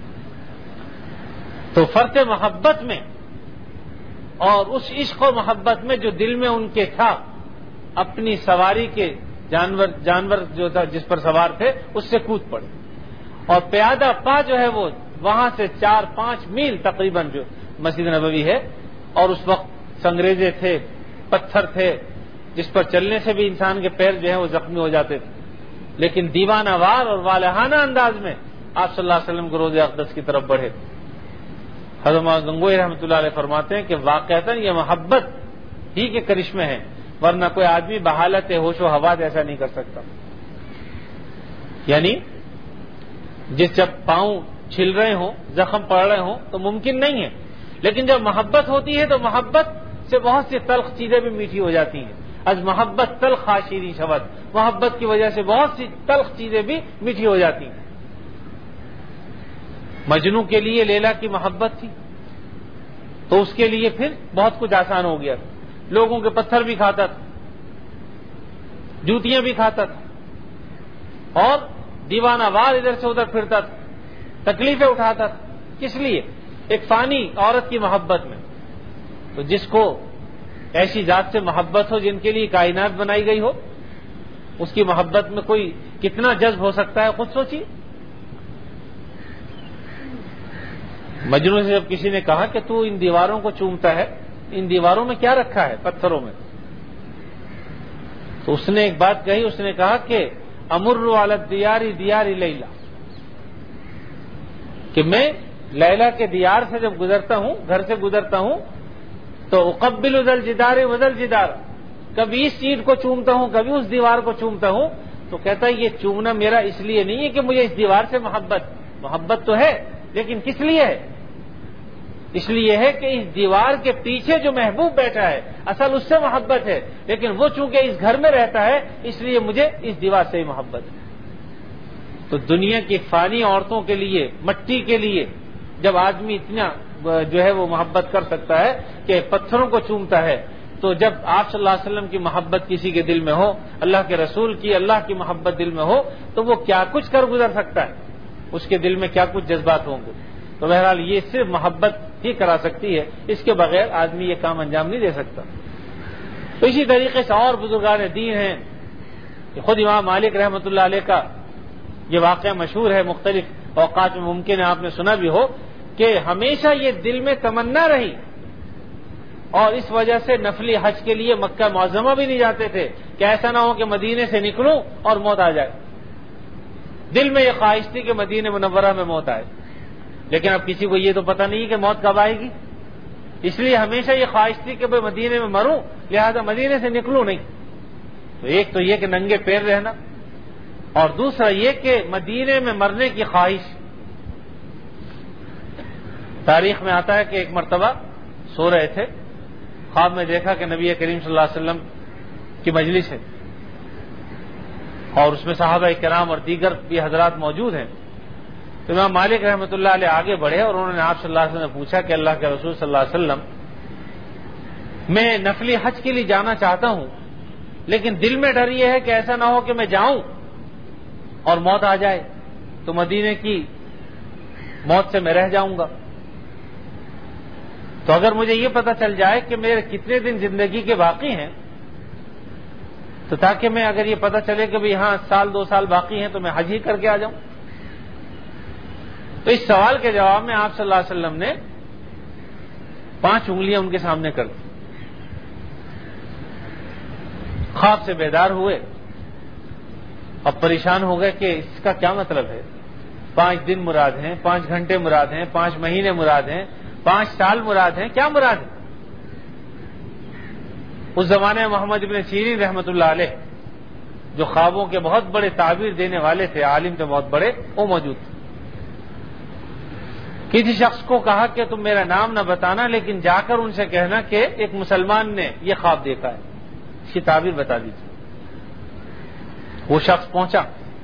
تو فرط محبت میں اور اس عشق و محبت میں جو دل میں ان کے تھا، اپنی سواری کے جانور جو تھا جس پر سوار تھے اس سے کود پڑے، اور پیادہ پا جو ہے وہ وہاں سے 4-5 میل تقریباً جو مسجد نبوی ہے، اور اس وقت سنگریزے تھے، پتھر تھے جس پر چلنے سے بھی انسان کے پیر جو ہیں وہ زخمی ہو جاتے تھے، لیکن دیوانہ وار اور والہانہ انداز میں آپ صلی اللہ علیہ وسلم کو روضہ اقدس کی طرف بڑھے۔ حضرت مولانا گنگوئی رحمۃ اللہ علیہ فرماتے ہیں کہ واقعتاً یہ محبت ہی کے کرشمے ہیں، ورنہ کوئی آدمی بحالت ہوش و حواس ایسا نہیں کر سکتا۔ یعنی جب پاؤں چھل رہے ہوں، زخم پڑ رہے ہوں تو ممکن نہیں ہے، لیکن جب محبت ہوتی ہے تو محبت سے بہت سی تلخ چیزیں بھی میٹھی ہو جاتی ہیں۔ از محبت تلخ شیریں شود، محبت کی وجہ سے بہت سی تلخ چیزیں بھی میٹھی ہو جاتی ہیں۔ مجنوں کے لیے لیلا کی محبت تھی تو اس کے لیے پھر بہت کچھ آسان ہو گیا، لوگوں کے پتھر بھی کھاتا تھا، جوتیاں بھی کھاتا تھا، اور دیوانہ وار ادھر سے ادھر پھرتا تھا، تکلیفیں اٹھاتا تھا۔ کس لیے؟ ایک فانی عورت کی محبت میں. تو جس کو ایسی ذات سے محبت ہو جن کے لیے کائنات بنائی گئی ہو، اس کی محبت میں کوئی کتنا جذب ہو سکتا ہے، خود سوچیے. مجنون سے جب کسی نے کہا کہ تو ان دیواروں کو چومتا ہے، ان دیواروں میں کیا رکھا ہے، پتھروں میں، تو اس نے ایک بات کہی، اس نے کہا کہ امر علی الدیار دیار لیلا، کہ میں لیلا کے دیار سے جب گزرتا ہوں، گھر سے گزرتا ہوں، تو اقبل ذل جدار وذل جدار، کبھی اس اینٹ کو چومتا ہوں، کبھی اس دیوار کو چومتا ہوں. تو کہتا ہے یہ چومنا میرا اس لیے نہیں ہے کہ مجھے اس دیوار سے محبت تو ہے، لیکن کس لیے ہے؟ اس لیے ہے کہ اس دیوار کے پیچھے جو محبوب بیٹھا ہے اصل اس سے محبت ہے، لیکن وہ چونکہ اس گھر میں رہتا ہے اس لیے مجھے اس دیوار سے ہی محبت ہے. تو دنیا کی فانی عورتوں کے لیے، مٹی کے لیے جب آدمی اتنا جو ہے وہ محبت کر سکتا ہے کہ پتھروں کو چومتا ہے، تو جب آپ صلی اللہ علیہ وسلم کی محبت کسی کے دل میں ہو، اللہ کے رسول کی، اللہ کی محبت دل میں ہو، تو وہ کیا کچھ کر گزر سکتا ہے، اس کے دل میں کیا کچھ جذبات ہوں گے. تو بہرحال یہ صرف محبت ہی کرا سکتی ہے، اس کے بغیر آدمی یہ کام انجام نہیں دے سکتا. تو اسی طریقے سے اور بزرگان دین ہیں، کہ خود امام مالک رحمۃ اللہ علیہ کا یہ واقعہ مشہور ہے، مختلف اوقات میں ممکن ہے آپ نے سنا بھی ہو، کہ ہمیشہ یہ دل میں تمنا رہی، اور اس وجہ سے نفلی حج کے لیے مکہ معظمہ بھی نہیں جاتے تھے کہ ایسا نہ ہو کہ مدینے سے نکلوں اور موت آ جائے. دل میں یہ خواہش تھی کہ مدینہ منورہ میں موت آئے، لیکن اب کسی کو یہ تو پتہ نہیں کہ موت کب آئے گی، اس لیے ہمیشہ یہ خواہش تھی کہ بھئی مدینے میں مروں، لہذا مدینے سے نکلوں نہیں. تو ایک تو یہ کہ ننگے پیر رہنا، اور دوسرا یہ کہ مدینے میں مرنے کی خواہش. تاریخ میں آتا ہے کہ ایک مرتبہ سو رہے تھے، خواب میں دیکھا کہ نبی کریم صلی اللہ علیہ وسلم کی مجلس ہے، اور اس میں صحابہ کرام اور دیگر بھی حضرات موجود ہیں. تو امام مالک رحمۃ اللہ علیہ آگے بڑھے اور انہوں نے آپ صلی اللہ علیہ وسلم سے پوچھا کہ اللہ کے رسول صلی اللہ علیہ وسلم، میں نفلی حج کے لیے جانا چاہتا ہوں، لیکن دل میں ڈر یہ ہے کہ ایسا نہ ہو کہ میں جاؤں اور موت آ جائے تو مدینے کی موت سے میں رہ جاؤں گا. تو اگر مجھے یہ پتہ چل جائے کہ میرے کتنے دن زندگی کے باقی ہیں، تو تاکہ میں اگر یہ پتہ چلے کہ بھئی ہاں 1-2 سال باقی ہیں تو میں حج ہی کر کے آ جاؤں. تو اس سوال کے جواب میں آپ صلی اللہ علیہ وسلم نے 5 انگلیاں ان کے سامنے کر دی. خواب سے بیدار ہوئے، اب پریشان ہو گئے کہ اس کا کیا مطلب ہے، 5 دن مراد ہیں، 5 گھنٹے مراد ہیں، 5 مہینے مراد ہیں، 5 سال مراد ہیں، کیا مراد ہے؟ اس زمانے میں محمد ابن سیرین رحمۃ اللہ علیہ، جو خوابوں کے بہت بڑے تعبیر دینے والے تھے، عالم تھے بہت بڑے، وہ موجود تھے. کسی شخص کو کہا کہ تم میرا نام نہ بتانا، لیکن جا کر ان سے کہنا کہ ایک مسلمان نے یہ خواب دیکھا ہے، اس کی تعبیر بتا دیجیے. وہ شخص پہنچا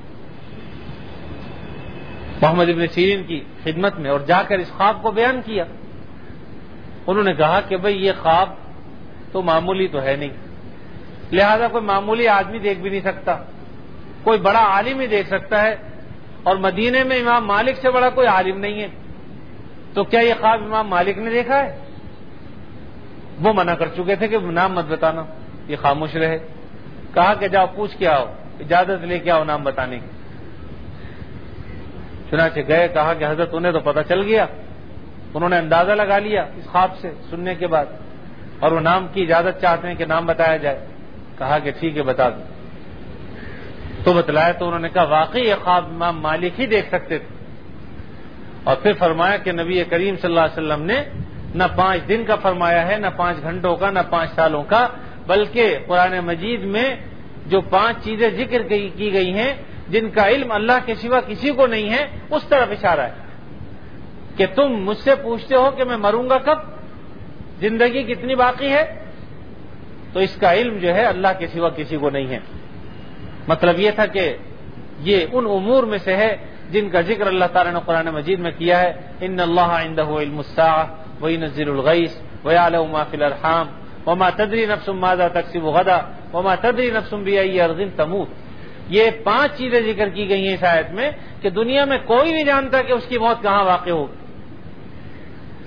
محمد ابن سیرین کی خدمت میں اور جا کر اس خواب کو بیان کیا. انہوں نے کہا کہ بھئی یہ خواب تو معمولی تو ہے نہیں، لہذا کوئی معمولی آدمی دیکھ بھی نہیں سکتا، کوئی بڑا عالم ہی دیکھ سکتا ہے، اور مدینے میں امام مالک سے بڑا کوئی عالم نہیں ہے، تو کیا یہ خواب امام مالک نے دیکھا ہے؟ وہ منع کر چکے تھے کہ نام مت بتانا، یہ خاموش رہے. کہا کہ جاؤ پوچھ کے آؤ، اجازت لے کے آؤ نام بتانے کی. چنانچہ گئے، کہا کہ حضرت انہیں تو پتہ چل گیا، انہوں نے اندازہ لگا لیا اس خواب سے سننے کے بعد، اور وہ نام کی اجازت چاہتے ہیں کہ نام بتایا جائے. کہا کہ ٹھیک ہے بتا دو. تو بتلایا تو انہوں نے کہا واقعی یہ خواب امام مالک ہی دیکھ سکتے تھے. اور پھر فرمایا کہ نبی کریم صلی اللہ علیہ وسلم نے نہ 5 دن کا فرمایا ہے، نہ 5 گھنٹوں کا، نہ 5 سالوں کا، بلکہ قرآن مجید میں جو 5 چیزیں ذکر کی گئی ہیں جن کا علم اللہ کے سوا کسی کو نہیں ہے، اس طرف اشارہ ہے کہ تم مجھ سے پوچھتے ہو کہ میں مروں گا کب، زندگی کتنی باقی ہے، تو اس کا علم جو ہے اللہ کے سوا کسی کو نہیں ہے. مطلب یہ تھا کہ یہ ان امور میں سے ہے جن کا ذکر اللہ تعالیٰ نے قرآن مجید میں کیا ہے. ان اللہ عنده علم الساعة وينزل الغيث ويعلم ما في الارحام وما تدري نفس ماذا تكسب غدا وما تدري نفس بأي أرض تموت. یہ 5 چیزیں ذکر کی گئی ہیں اس آیت میں کہ دنیا میں کوئی نہیں جانتا کہ اس کی موت کہاں واقع ہوگی.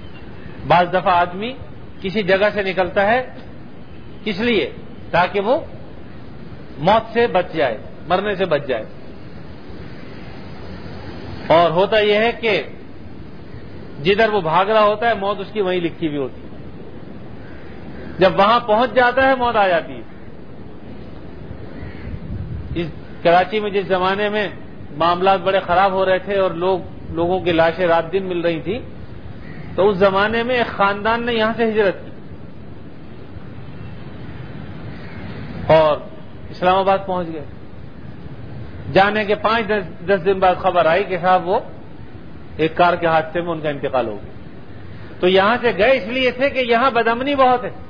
بعض دفعہ آدمی کسی جگہ سے نکلتا ہے کس لیے؟ تاکہ وہ موت سے بچ جائے، مرنے سے بچ جائے. اور ہوتا یہ ہے کہ جدھر وہ بھاگ رہا ہوتا ہے موت اس کی وہیں لکھی ہوئی ہوتی ہے. جب وہاں پہنچ جاتا ہے موت آ جاتی ہے. اس کراچی میں جس زمانے میں معاملات بڑے خراب ہو رہے تھے اور لوگوں کی لاشیں رات دن مل رہی تھیں، تو اس زمانے میں ایک خاندان نے یہاں سے ہجرت کی اور اسلام آباد پہنچ گئے. جانے کے 5-10 دن بعد خبر آئی کہ صاحب وہ ایک کار کے حادثے میں ان کا انتقال ہو گیا. تو یہاں سے گئے اس لیے تھے کہ یہاں بدامنی بہت ہے،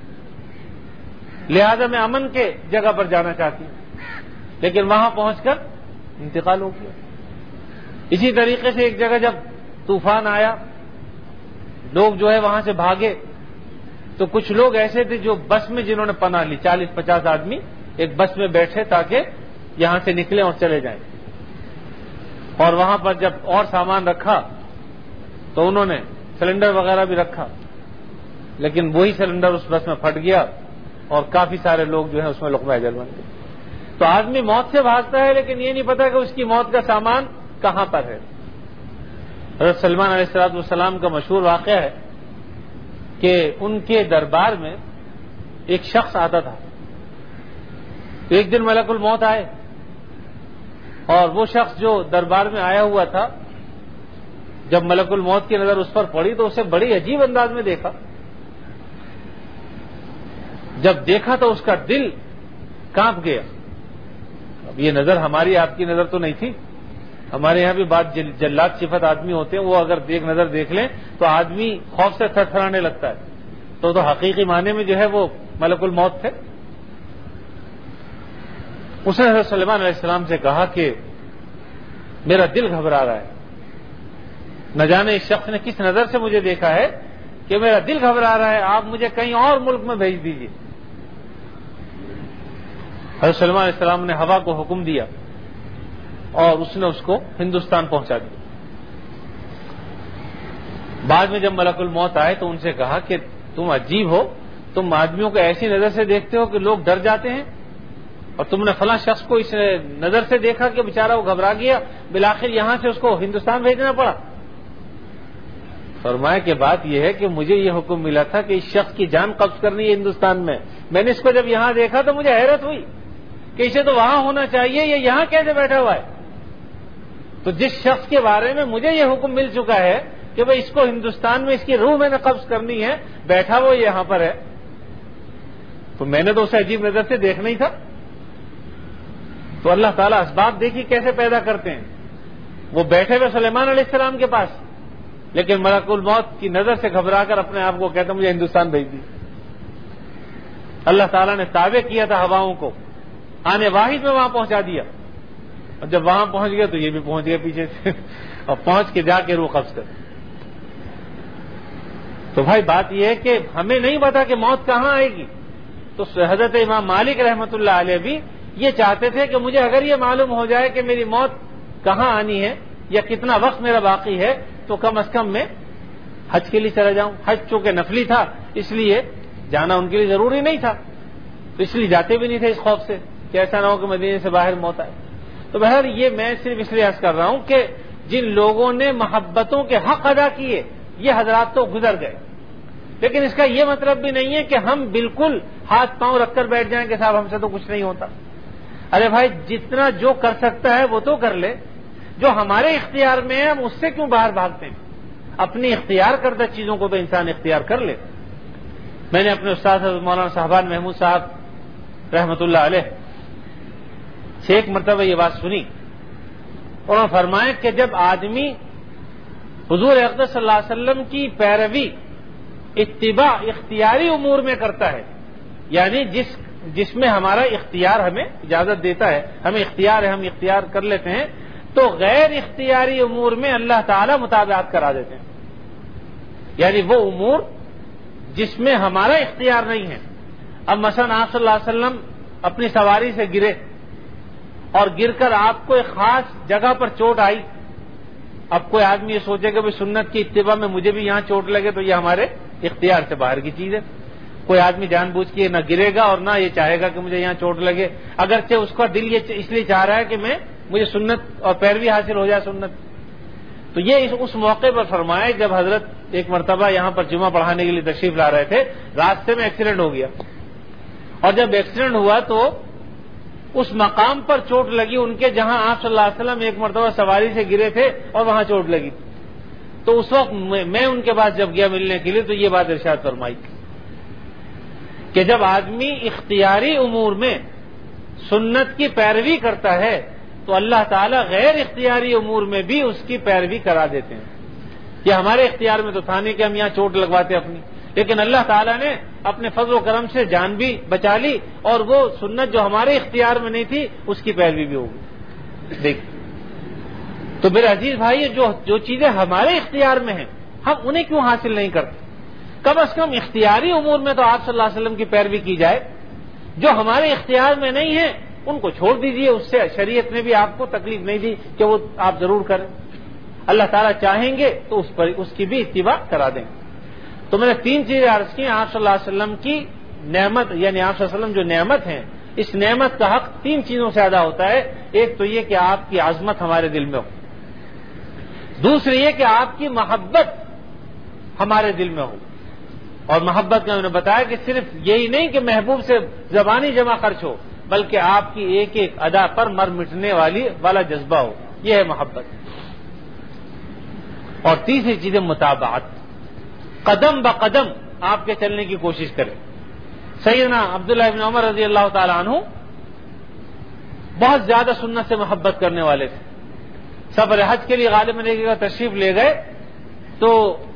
لہذا میں امن کے جگہ پر جانا چاہتی ہوں، لیکن وہاں پہنچ کر انتقال ہو گیا. اسی طریقے سے ایک جگہ جب طوفان آیا، لوگ جو ہے وہاں سے بھاگے، تو کچھ لوگ ایسے تھے جو بس میں جنہوں نے پناہ لی، 40-50 آدمی ایک بس میں بیٹھے تاکہ یہاں سے نکلیں اور چلے جائیں. اور وہاں پر جب اور سامان رکھا تو انہوں نے سلنڈر وغیرہ بھی رکھا، لیکن وہی سلنڈر اس بس میں پھٹ گیا اور کافی سارے لوگ جو ہیں اس میں لقمہ اجل بن گئے. تو آدمی موت سے بھاگتا ہے لیکن یہ نہیں پتا کہ اس کی موت کا سامان کہاں پر ہے. حضرت سلمان علیہ السلام کا مشہور واقعہ ہے کہ ان کے دربار میں ایک شخص آتا تھا. ایک دن ملک الموت آئے اور وہ شخص جو دربار میں آیا ہوا تھا، جب ملک الموت کی نظر اس پر پڑی تو اسے بڑی عجیب انداز میں دیکھا. جب دیکھا تو اس کا دل کانپ گیا. اب یہ نظر ہماری آپ کی نظر تو نہیں تھی. ہمارے یہاں بھی بات جلات صفت آدمی ہوتے ہیں، وہ اگر ایک نظر دیکھ لیں تو آدمی خوف سے تھر تھرانے لگتا ہے. تو حقیقی معنی میں جو ہے وہ ملک الموت تھے. اس نے حضرت سلیمان علیہ السلام سے کہا کہ میرا دل گھبرا رہا ہے، نہ جانے اس شخص نے کس نظر سے مجھے دیکھا ہے کہ میرا دل گھبرا رہا ہے، آپ مجھے کہیں اور ملک میں بھیج دیجیے. حضرت سلیمان علیہ السلام نے ہوا کو حکم دیا اور اس نے اس کو ہندوستان پہنچا دیا. بعد میں جب ملک الموت آئے تو ان سے کہا کہ تم عجیب ہو، تم آدمیوں کو ایسی نظر سے دیکھتے ہو کہ لوگ ڈر جاتے ہیں، اور تم نے فلاں شخص کو اس نظر سے دیکھا کہ بیچارہ وہ گھبرا گیا، بالآخر یہاں سے اس کو ہندوستان بھیجنا پڑا. فرمایا کہ بات یہ ہے کہ مجھے یہ حکم ملا تھا کہ اس شخص کی جان قبض کرنی ہے ہندوستان میں. میں نے اس کو جب یہاں دیکھا تو مجھے حیرت ہوئی کہ اسے تو وہاں ہونا چاہیے، یہ یہاں کیسے بیٹھا ہوا ہے. تو جس شخص کے بارے میں مجھے یہ حکم مل چکا ہے کہ بھئی اس کو ہندوستان میں اس کی روح میں نے قبض کرنی ہے، بیٹھا وہ یہاں پر ہے، تو میں نے تو اسے عجیب نظر سے دیکھنا ہی تھا. تو اللہ تعالیٰ اسباب دیکھی کیسے پیدا کرتے ہیں. وہ بیٹھے ہوئے سلیمان علیہ السلام کے پاس، لیکن ملک الموت کی نظر سے گھبرا کر اپنے آپ کو کہتا مجھے ہندوستان بھیج دی. اللہ تعالیٰ نے تابع کیا تھا ہواؤں کو، آنے واحد میں وہاں پہنچا دیا، اور جب وہاں پہنچ گیا تو یہ بھی پہنچ گیا پیچھے سے اور پہنچ کے جا کے روح قبض کر. تو بھائی بات یہ ہے کہ ہمیں نہیں پتا کہ موت کہاں آئے گی. تو حضرت امام مالک رحمۃ اللہ علیہ بھی یہ چاہتے تھے کہ مجھے اگر یہ معلوم ہو جائے کہ میری موت کہاں آنی ہے یا کتنا وقت میرا باقی ہے تو کم از کم میں حج کے لیے چلا جاؤں. حج چونکہ نفلی تھا اس لیے جانا ان کے لیے ضروری نہیں تھا، تو اس لیے جاتے بھی نہیں تھے اس خوف سے کہ ایسا نہ ہو کہ مدینے سے باہر موت آئے. تو بہرحال یہ میں صرف اس لیے عرض کر رہا ہوں کہ جن لوگوں نے محبتوں کے حق ادا کیے یہ حضرات تو گزر گئے، لیکن اس کا یہ مطلب بھی نہیں ہے کہ ہم بالکل ہاتھ پاؤں رکھ کر بیٹھ جائیں کہ صاحب ہم سے تو کچھ نہیں ہوتا. ارے بھائی جتنا جو کر سکتا ہے وہ تو کر لے، جو ہمارے اختیار میں ہے ہم اس سے کیوں باہر بھاگتے ہیں. اپنی اختیار کردہ چیزوں کو تو انسان اختیار کر لے. میں نے اپنے استاد حضرت مولانا صاحبان محمود صاحب رحمۃ اللہ علیہ سے ایک مرتبہ یہ بات سنی، انہوں نے فرمایا کہ جب آدمی حضور اقدس صلی اللہ علیہ وسلم کی پیروی اتباع اختیاری امور میں کرتا ہے، یعنی جس میں ہمارا اختیار ہمیں اجازت دیتا ہے، ہمیں اختیار ہے ہم اختیار کر لیتے ہیں، تو غیر اختیاری امور میں اللہ تعالی متابعت کرا دیتے ہیں. یعنی وہ امور جس میں ہمارا اختیار نہیں ہے. اب مثلا آپ صلی اللہ علیہ وسلم اپنی سواری سے گرے اور گر کر آپ کو ایک خاص جگہ پر چوٹ آئی اب کوئی آدمی یہ سوچے کہ سنت کی اتباع میں مجھے بھی یہاں چوٹ لگے تو یہ ہمارے اختیار سے باہر کی چیز ہے. کوئی آدمی جان بوجھ کے نہ گرے گا اور نہ یہ چاہے گا کہ مجھے یہاں چوٹ لگے, اگرچہ اس کا دل یہ اس لیے چاہ رہا ہے کہ مجھے سنت اور پیروی حاصل ہو جائے سنت. تو یہ اس موقع پر فرمایا جب حضرت ایک مرتبہ یہاں پر جمعہ پڑھانے کے لیے تشریف لا رہے تھے, راستے میں ایکسیڈنٹ ہو گیا, اور جب ایکسیڈنٹ ہوا تو اس مقام پر چوٹ لگی ان کے جہاں آپ صلی اللہ علیہ وسلم ایک مرتبہ سواری سے گرے تھے اور وہاں چوٹ لگی. تو اس وقت میں ان کے پاس جب گیا ملنے کے لیے تو یہ بات ارشاد فرمائی کہ جب آدمی اختیاری امور میں سنت کی پیروی کرتا ہے تو اللہ تعالیٰ غیر اختیاری امور میں بھی اس کی پیروی کرا دیتے ہیں. یہ ہمارے اختیار میں تو تھا نہیں کہ ہم یہاں چوٹ لگواتے اپنی, لیکن اللہ تعالیٰ نے اپنے فضل و کرم سے جان بھی بچا لی اور وہ سنت جو ہمارے اختیار میں نہیں تھی اس کی پیروی بھی ہوگی. دیکھ تو میرے عزیز بھائی, جو چیزیں ہمارے اختیار میں ہیں ہم انہیں کیوں حاصل نہیں کرتے؟ کم از کم اختیاری امور میں تو آپ صلی اللہ علیہ وسلم کی پیروی کی جائے. جو ہمارے اختیار میں نہیں ہے ان کو چھوڑ دیجئے, اس سے شریعت نے بھی آپ کو تکلیف نہیں دی کہ وہ آپ ضرور کریں. اللہ تعالیٰ چاہیں گے تو اس کی بھی اتباع کرا دیں. تو میں نے 3 چیزیں عرض کی. آپ صلی اللہ علیہ وسلم کی نعمت, یعنی آپ صلی اللہ علیہ وسلم جو نعمت ہیں, اس نعمت کا حق 3 چیزوں سے ادا ہوتا ہے. ایک تو یہ کہ آپ کی عظمت ہمارے دل میں ہو, دوسری یہ کہ آپ کی محبت ہمارے دل میں ہو, اور محبت کا میں نے بتایا کہ صرف یہی نہیں کہ محبوب سے زبانی جمع خرچ ہو, بلکہ آپ کی ایک ایک ادا پر مر مٹنے والا جذبہ ہو, یہ ہے محبت. اور تیسری چیز ہے متابعت, قدم بقدم آپ کے چلنے کی کوشش کریں. سیدنا عبداللہ ابن عمر رضی اللہ تعالی عنہ بہت زیادہ سنت سے محبت کرنے والے تھے. سفر حج کے لیے غالباً ایک جگہ تشریف لے گئے تو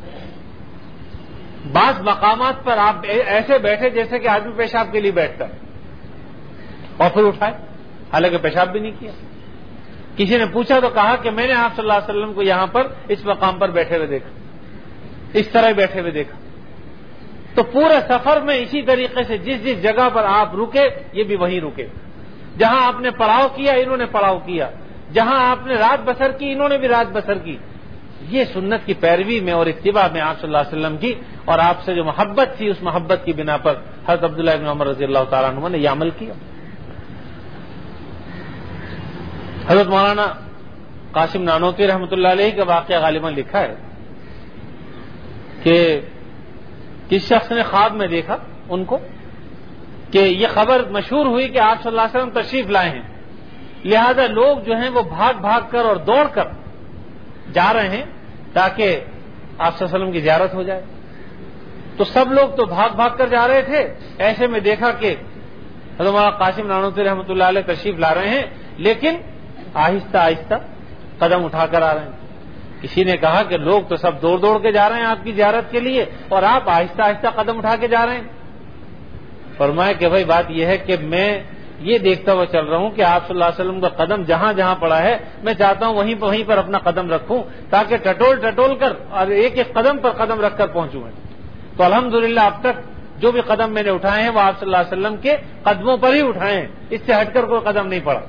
بعض مقامات پر آپ ایسے بیٹھے جیسے کہ آدمی پیشاب کے لیے بیٹھتا ہے, اور پھر اٹھائے, حالانکہ پیشاب بھی نہیں کیا. کسی نے پوچھا تو کہا کہ میں نے آپ صلی اللہ علیہ وسلم کو یہاں پر اس مقام پر بیٹھے ہوئے دیکھا, اس طرح بیٹھے ہوئے دیکھا. تو پورے سفر میں اسی طریقے سے جس جگہ پر آپ رکے یہ بھی وہیں رکے, جہاں آپ نے پڑاؤ کیا انہوں نے پڑاؤ کیا, جہاں آپ نے رات بسر کی انہوں نے بھی رات بسر کی. یہ سنت کی پیروی میں اور اتباع میں آپ صلی اللہ علیہ وسلم کی, اور آپ سے جو محبت تھی اس محبت کی بنا پر حضرت عبداللہ ابن عمر رضی اللہ تعالیٰ عنہ نے یہ عمل کیا. حضرت مولانا قاسم نانوتوی رحمۃ اللہ علیہ کا واقعہ غالباً لکھا ہے کہ کس شخص نے خواب میں دیکھا ان کو کہ یہ خبر مشہور ہوئی کہ آپ صلی اللہ علیہ وسلم تشریف لائے ہیں, لہذا لوگ جو ہیں وہ بھاگ بھاگ کر اور دوڑ کر جا رہے ہیں تاکہ آپ صلی اللہ علیہ وسلم کی زیارت ہو جائے. تو سب لوگ تو بھاگ بھاگ کر جا رہے تھے, ایسے میں دیکھا کہ حضرت مولانا قاسم نانوتوی رحمۃ اللہ علیہ تشریف لا رہے ہیں لیکن آہستہ آہستہ قدم اٹھا کر آ رہے ہیں. کسی نے کہا کہ لوگ تو سب دوڑ دوڑ کے جا رہے ہیں آپ کی زیارت کے لیے اور آپ آہستہ آہستہ قدم اٹھا کے جا رہے ہیں. فرمایا کہ بھائی بات یہ ہے کہ میں یہ دیکھتا ہوا چل رہا ہوں کہ آپ صلی اللہ علیہ وسلم کا قدم جہاں جہاں پڑا ہے میں چاہتا ہوں وہیں پر اپنا قدم رکھوں تاکہ ٹٹول کر اور ایک ایک قدم پر قدم رکھ کر پہنچوں. تو الحمدللہ اب تک جو بھی قدم میں نے اٹھائے ہیں وہ آپ صلی اللہ علیہ وسلم کے قدموں پر ہی اٹھائے ہیں, اس سے ہٹ کر کوئی قدم نہیں پڑا.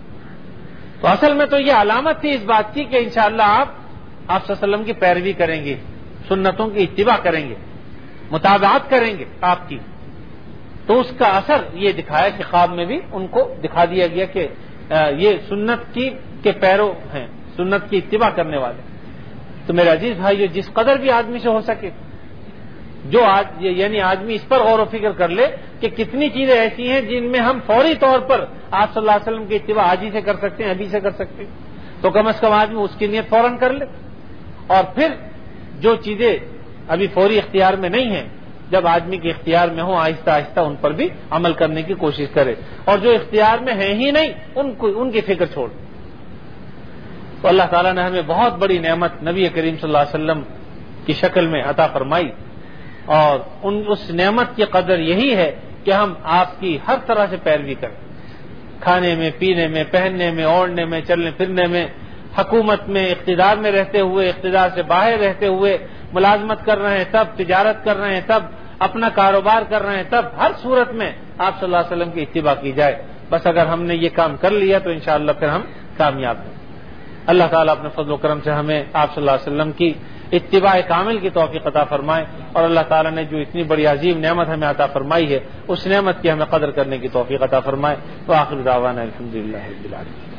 تو اصل میں تو یہ علامت تھی اس بات کی کہ انشاءاللہ آپ صلی اللہ علیہ وسلم کی پیروی کریں گے, سنتوں کی اتباع کریں گے, متابعت کریں گے آپ کی. تو اس کا اثر یہ دکھایا کہ خواب میں بھی ان کو دکھا دیا گیا کہ یہ سنت کے پیرو ہیں, سنت کی اتباع کرنے والے. تو میرے عزیز بھائی جس قدر بھی آدمی سے ہو سکے جو یعنی آدمی اس پر غور و فکر کر لے کہ کتنی چیزیں ایسی ہیں جن میں ہم فوری طور پر آپ صلی اللہ علیہ وسلم کی اتباع آج ہی سے کر سکتے ہیں, ابھی سے کر سکتے ہیں, تو کم از کم آدمی اس کی نیت فوراً کر لے. اور پھر جو چیزیں ابھی فوری اختیار میں نہیں ہیں جب آدمی کے اختیار میں ہوں آہستہ آہستہ ان پر بھی عمل کرنے کی کوشش کرے, اور جو اختیار میں ہیں ہی نہیں ان کی فکر چھوڑ. تو اللہ تعالیٰ نے ہمیں بہت بڑی نعمت نبی کریم صلی اللہ علیہ وسلم کی شکل میں عطا فرمائی, اور اس نعمت کی قدر یہی ہے کہ ہم آپ کی ہر طرح سے پیروی کریں, کھانے میں, پینے میں, پہننے میں, اوڑھنے میں, چلنے پھرنے میں, حکومت میں, اقتدار میں رہتے ہوئے, اقتدار سے باہر رہتے ہوئے, ملازمت کر رہے ہیں تب, تجارت کر رہے ہیں تب, اپنا کاروبار کر رہے ہیں تب, ہر صورت میں آپ صلی اللہ علیہ وسلم کی اتباع کی جائے. بس اگر ہم نے یہ کام کر لیا تو انشاءاللہ پھر ہم کامیاب ہیں. اللہ تعالیٰ اپنے فضل و کرم سے ہمیں آپ صلی اللہ علیہ وسلم کی اتباع کامل کی توفیق عطا فرمائے، اور اللہ تعالیٰ نے جو اتنی بڑی عظیم نعمت ہمیں عطا فرمائی ہے اس نعمت کی ہمیں قدر کرنے کی توفیق عطا فرمائے۔ وآخر دعوانا الحمدللہ رب العالمین۔